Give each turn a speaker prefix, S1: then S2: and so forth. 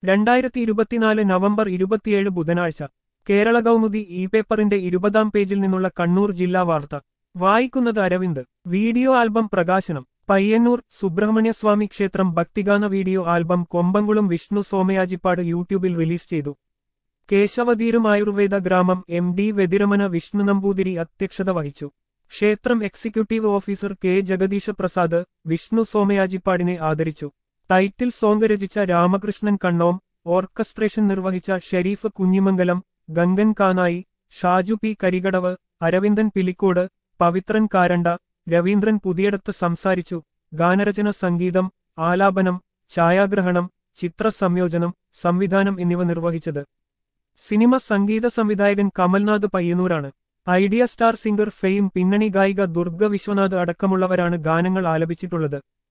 S1: 2024 November 27 ബുധനാഴ്ച Kerala Kaumudi E പേപ്പറിന്റെ 20-ാം പേജിൽ നിന്നുള്ള കണ്ണൂർ ജില്ലാ വാർത്ത വായിക്കുന്നത് അരവിന്ദ്. വീഡിയോ ആൽബം പ്രകാശനം. പയ്യന്നൂർ സുബ്രഹ്മണ്യസ്വാമി ക്ഷേത്രം ഭക്തിഗാന വീഡിയോ ആൽബം കൊമ്പങ്കുളം വിഷ്ണു സോമയാജിപ്പാട് യൂട്യൂബിൽ റിലീസ് ചെയ്തു. കേശവതീരും ആയുർവേദ ഗ്രാമം MD വെതിരമന വിഷ്ണു നമ്പൂതിരി അധ്യക്ഷത വഹിച്ചു. ക്ഷേത്രം executive officer K Jagadeesha Prasad Vishnu സോമയാജിപ്പാടിനെ ആദരിച്ചു. ടൈറ്റിൽ സോങ് രചിച്ച രാമകൃഷ്ണൻ കണ്ണോം, ഓർക്കസ്ട്രേഷൻ നിർവഹിച്ച ഷെരീഫ് കുഞ്ഞിമംഗലം, ഗംഗൻ കാനായി, ഷാജു പി കരികടവ്, അരവിന്ദൻ പിലിക്കോട്, പവിത്രൻ കാരണ്ട, രവീന്ദ്രൻ പുതിയടത്ത് സംസാരിച്ചു. ഗാനരചന, സംഗീതം, ആലാപനം, ഛായാഗ്രഹണം, ചിത്ര സംയോജനം, സംവിധാനം എന്നിവ നിർവഹിച്ചത് സിനിമ സംഗീത സംവിധായകൻ കമൽനാഥ് പയ്യന്നൂരാണ്. ഐഡിയ സ്റ്റാർ സിംഗർ ഫെയിം, പിന്നണി ഗായിക ദുർഗ വിശ്വനാഥ് അടക്കമുള്ളവരാണ് ഗാനങ്ങൾ ആലപിച്ചിട്ടുള്ളത്.